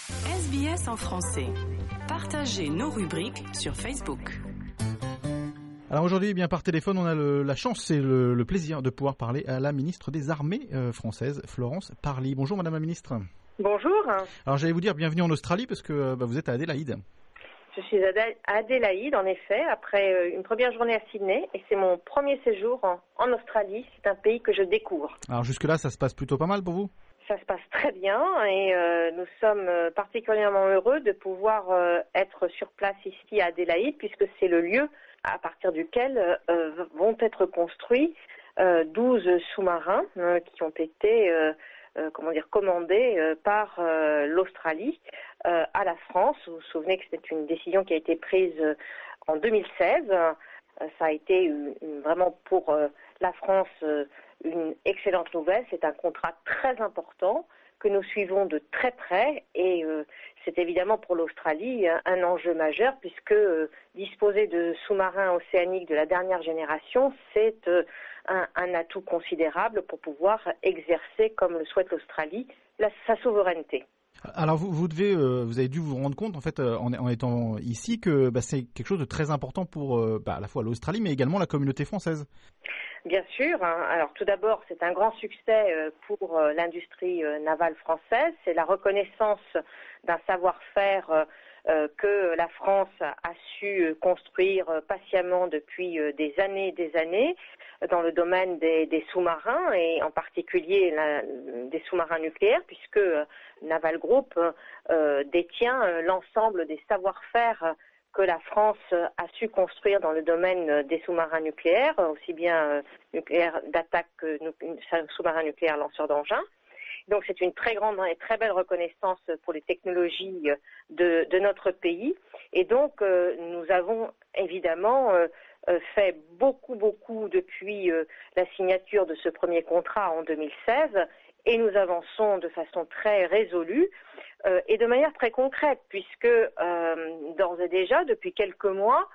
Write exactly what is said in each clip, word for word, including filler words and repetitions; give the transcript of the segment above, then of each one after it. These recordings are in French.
S B S en français. Partagez nos rubriques sur Facebook. Alors aujourd'hui, eh bien par téléphone, on a le, la chance et le, le plaisir de pouvoir parler à la ministre des Armées euh, française, Florence Parly. Bonjour Madame la ministre. Bonjour. Alors j'allais vous dire bienvenue en Australie parce que bah, vous êtes à Adélaïde. Je suis à Adélaïde, en effet, après une première journée à Sydney, et c'est mon premier séjour en, en Australie. C'est un pays que je découvre. Alors jusque-là, ça se passe plutôt pas mal pour vous ? Ça se passe très bien et euh, nous sommes particulièrement heureux de pouvoir euh, être sur place ici à Adélaïde, puisque c'est le lieu à partir duquel euh, vont être construits euh, douze sous-marins euh, qui ont été euh, euh, comment dire, commandés euh, par euh, l'Australie euh, à la France. Vous vous souvenez que c'était une décision qui a été prise euh, en deux mille seize. Euh, ça a été une, une, vraiment pour euh, la France euh, une excellente nouvelle. C'est un contrat très important que nous suivons de très près et euh, c'est évidemment pour l'Australie un, un enjeu majeur puisque euh, disposer de sous-marins océaniques de la dernière génération, c'est euh, un, un atout considérable pour pouvoir exercer, comme le souhaite l'Australie, la, sa souveraineté. Alors vous, vous devez, euh, vous avez dû vous rendre compte en fait euh, en, en étant ici que bah, c'est quelque chose de très important pour euh, bah, à la fois l'Australie mais également la communauté française. Bien sûr. Hein. Alors tout d'abord, c'est un grand succès euh, pour euh, l'industrie euh, navale française. C'est la reconnaissance d'un savoir-faire euh, euh, que la France a, a su euh, construire euh, patiemment depuis euh, des années et des années euh, dans le domaine des, des sous-marins et en particulier la, des sous-marins nucléaires, puisque euh, Naval Group euh, détient euh, l'ensemble des savoir-faire que la France a su construire dans le domaine des sous-marins nucléaires, aussi bien euh, nucléaires d'attaque que sous-marins nucléaires lanceurs d'engins. Donc c'est une très grande et très belle reconnaissance pour les technologies de, de notre pays. Et donc euh, nous avons évidemment euh, fait beaucoup, beaucoup depuis euh, la signature de ce premier contrat en deux mille seize. Et nous avançons de façon très résolue euh, et de manière très concrète, puisque euh, d'ores et déjà, depuis quelques mois,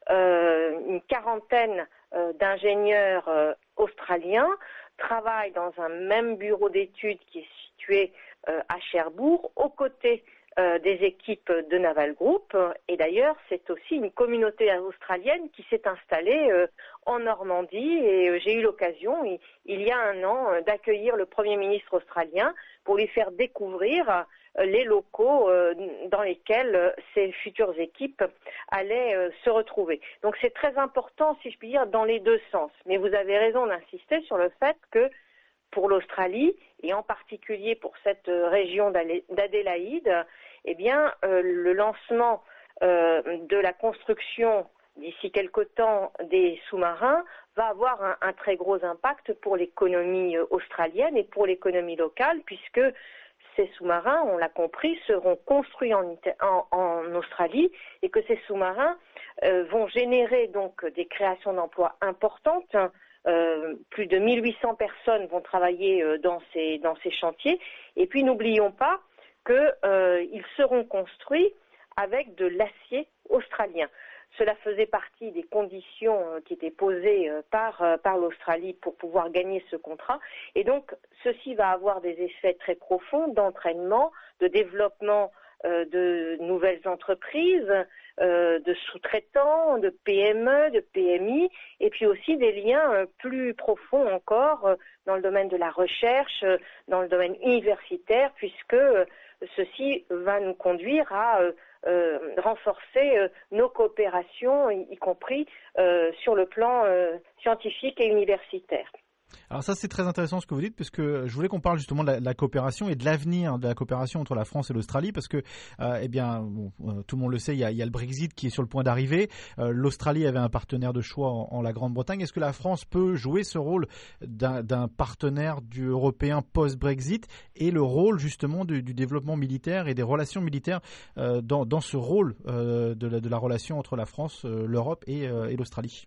euh, une quarantaine euh, d'ingénieurs euh, australiens travaillent dans un même bureau d'études qui est situé euh, à Cherbourg, aux côtés euh, des équipes de Naval Group. Et d'ailleurs, c'est aussi une communauté australienne qui s'est installée euh, en Normandie. Et euh, j'ai eu l'occasion, il, il y a un an, euh, d'accueillir le Premier ministre australien pour lui faire découvrir euh, les locaux euh, dans lesquels euh, ces futures équipes allaient euh, se retrouver. Donc c'est très important, si je puis dire, dans les deux sens. Mais vous avez raison d'insister sur le fait que pour l'Australie, et en particulier pour cette région d'Adélaïde, eh bien, euh, le lancement euh, de la construction d'ici quelque temps des sous-marins va avoir un, un très gros impact pour l'économie australienne et pour l'économie locale, puisque ces sous-marins, on l'a compris, seront construits en, en, en Australie et que ces sous-marins euh, vont générer donc des créations d'emplois importantes. Euh, plus de mille huit cents personnes vont travailler euh, dans ces dans ces chantiers. Et puis n'oublions pas qu'ils euh, seront construits avec de l'acier australien. Cela faisait partie des conditions euh, qui étaient posées euh, par euh, par l'Australie pour pouvoir gagner ce contrat. Et donc ceci va avoir des effets très profonds d'entraînement, de développement euh, de nouvelles entreprises, euh, de sous-traitants, de P M E, de P M I, et puis aussi des liens euh, plus profonds encore euh, dans le domaine de la recherche, euh, dans le domaine universitaire, puisque euh, ceci va nous conduire à euh, euh, renforcer euh, nos coopérations, y, y compris euh, sur le plan euh, scientifique et universitaire. Alors ça c'est très intéressant ce que vous dites, puisque je voulais qu'on parle justement de la, de la coopération et de l'avenir de la coopération entre la France et l'Australie, parce que euh, eh bien bon, euh, tout le monde le sait, il y a, il y a le Brexit qui est sur le point d'arriver. Euh, L'Australie avait un partenaire de choix en, en la Grande-Bretagne. Est-ce que la France peut jouer ce rôle d'un, d'un partenaire du européen post-Brexit et le rôle justement du, du développement militaire et des relations militaires euh, dans, dans ce rôle euh, de, la, de la relation entre la France, euh, l'Europe et, euh, et l'Australie?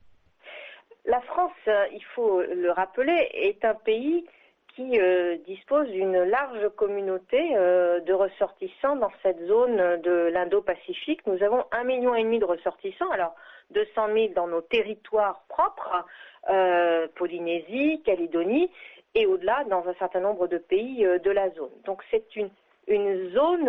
La France, il faut le rappeler, est un pays qui euh, dispose d'une large communauté euh, de ressortissants dans cette zone de l'Indo-Pacifique. Nous avons un million et demi de ressortissants, alors deux cent mille dans nos territoires propres, euh, Polynésie, Calédonie, et au-delà dans un certain nombre de pays euh, de la zone. Donc c'est une, une zone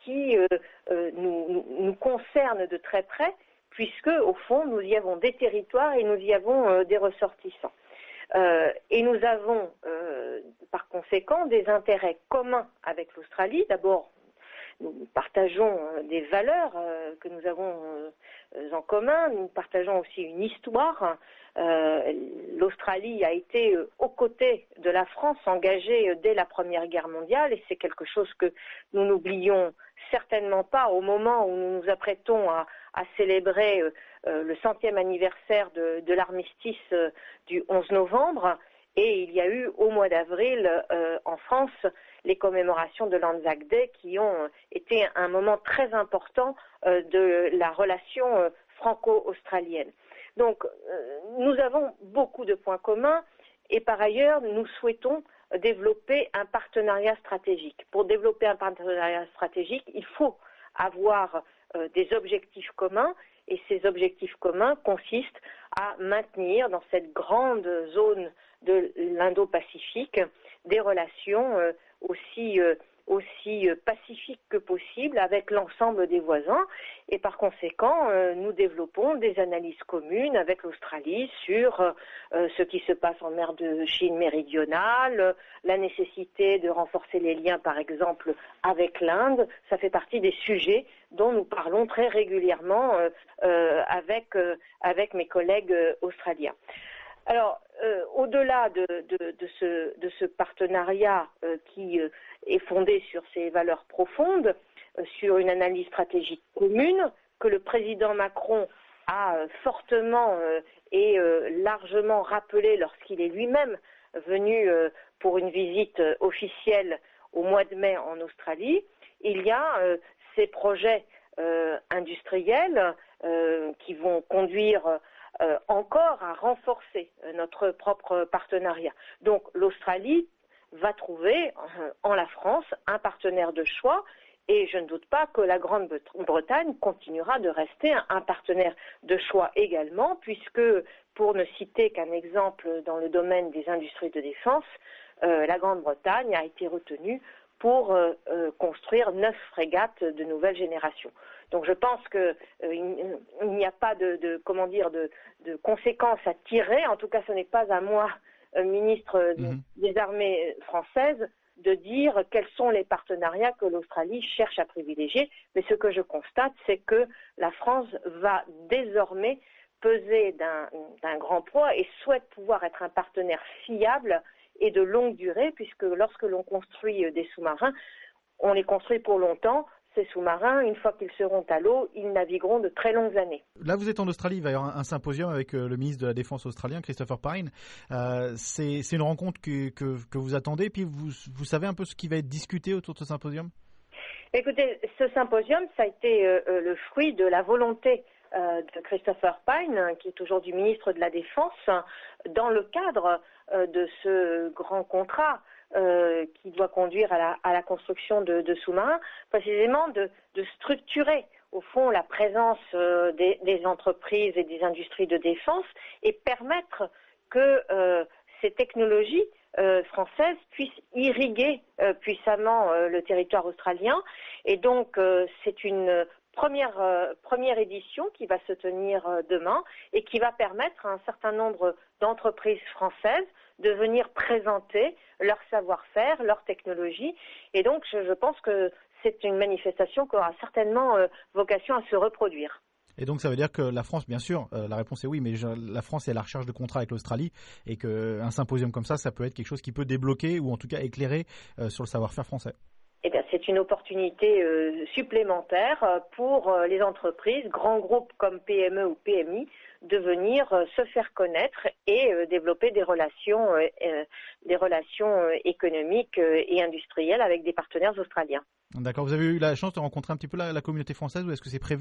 qui euh, euh, nous, nous concerne de très près, puisque au fond nous y avons des territoires et nous y avons euh, des ressortissants. Euh, et nous avons euh, par conséquent des intérêts communs avec l'Australie. D'abord, nous partageons euh, des valeurs euh, que nous avons euh, en commun, nous partageons aussi une histoire. Euh, L'Australie a été euh, aux côtés de la France, engagée euh, dès la Première Guerre mondiale, et c'est quelque chose que nous n'oublions certainement pas au moment où nous nous apprêtons à, à célébrer euh, euh, le centième anniversaire de, de l'armistice euh, du onze novembre. Et il y a eu au mois d'avril euh, en France les commémorations de l'Anzac Day qui ont été un moment très important euh, de la relation euh, franco-australienne. Donc euh, nous avons beaucoup de points communs et par ailleurs nous souhaitons développer un partenariat stratégique. Pour développer un partenariat stratégique, il faut avoir euh, des objectifs communs et ces objectifs communs consistent à maintenir dans cette grande zone de l'Indo-Pacifique des relations euh, aussi, euh, aussi euh, pacifiques que possible avec l'ensemble des voisins et par conséquent euh, nous développons des analyses communes avec l'Australie sur euh, ce qui se passe en mer de Chine méridionale, euh, la nécessité de renforcer les liens par exemple avec l'Inde. Ça fait partie des sujets dont nous parlons très régulièrement euh, euh, avec, euh, avec mes collègues euh, australiens. Alors, euh, au-delà de, de, de, ce, de ce partenariat euh, qui euh, est fondé sur ces valeurs profondes, euh, sur une analyse stratégique commune, que le président Macron a euh, fortement euh, et euh, largement rappelé lorsqu'il est lui-même venu euh, pour une visite euh, officielle au mois de mai en Australie, il y a euh, ces projets euh, industriels euh, qui vont conduire Euh, encore à renforcer euh, notre propre partenariat. Donc l'Australie va trouver euh, en la France un partenaire de choix et je ne doute pas que la Grande-Bretagne continuera de rester un, un partenaire de choix également puisque, pour ne citer qu'un exemple dans le domaine des industries de défense, euh, la Grande-Bretagne a été retenue pour euh, euh, construire neuf frégates de nouvelle génération. Donc je pense qu'il euh, n'y a pas de, de comment dire de, de conséquences à tirer. En tout cas, ce n'est pas à moi, euh, ministre mm-hmm. des Armées françaises, de dire quels sont les partenariats que l'Australie cherche à privilégier. Mais ce que je constate, c'est que la France va désormais peser d'un, d'un grand poids et souhaite pouvoir être un partenaire fiable et de longue durée, puisque lorsque l'on construit des sous-marins, on les construit pour longtemps. Ces sous-marins, une fois qu'ils seront à l'eau, ils navigueront de très longues années. Là, vous êtes en Australie, il va y avoir un, un symposium avec euh, le ministre de la Défense australien, Christopher Pyne. Euh, c'est, c'est une rencontre que, que, que vous attendez, puis vous, vous savez un peu ce qui va être discuté autour de ce symposium ? Écoutez, ce symposium, ça a été euh, le fruit de la volonté euh, de Christopher Pyne, qui est aujourd'hui ministre de la Défense, dans le cadre euh, de ce grand contrat Euh, qui doit conduire à la, à la construction de, de sous-marins, précisément de, de structurer au fond la présence euh, des, des entreprises et des industries de défense et permettre que euh, ces technologies euh, françaises puissent irriguer euh, puissamment euh, le territoire australien. Et donc euh, c'est une première, euh, première édition qui va se tenir euh, demain et qui va permettre à un certain nombre d'entreprises françaises de venir présenter leur savoir-faire, leur technologie. Et donc, je, je pense que c'est une manifestation qui aura certainement euh, vocation à se reproduire. Et donc, ça veut dire que la France, bien sûr, euh, la réponse est oui, mais je, la France est à la recherche de contrats avec l'Australie et qu'un symposium comme ça, ça peut être quelque chose qui peut débloquer ou en tout cas éclairer euh, sur le savoir-faire français. Eh bien, c'est une opportunité euh, supplémentaire pour euh, les entreprises, grands groupes comme P M E ou P M I, de venir euh, se faire connaître et euh, développer des relations, euh, euh, des relations euh, économiques euh, et industrielles avec des partenaires australiens. D'accord. Vous avez eu la chance de rencontrer un petit peu la, la communauté française ou est-ce que c'est prévu ?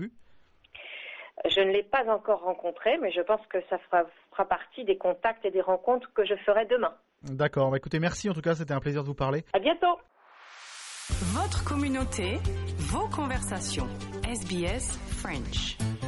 Je ne l'ai pas encore rencontré, mais je pense que ça fera, fera partie des contacts et des rencontres que je ferai demain. D'accord. Bah, écoutez, merci en tout cas, c'était un plaisir de vous parler. À bientôt. Votre communauté, vos conversations. S B S French.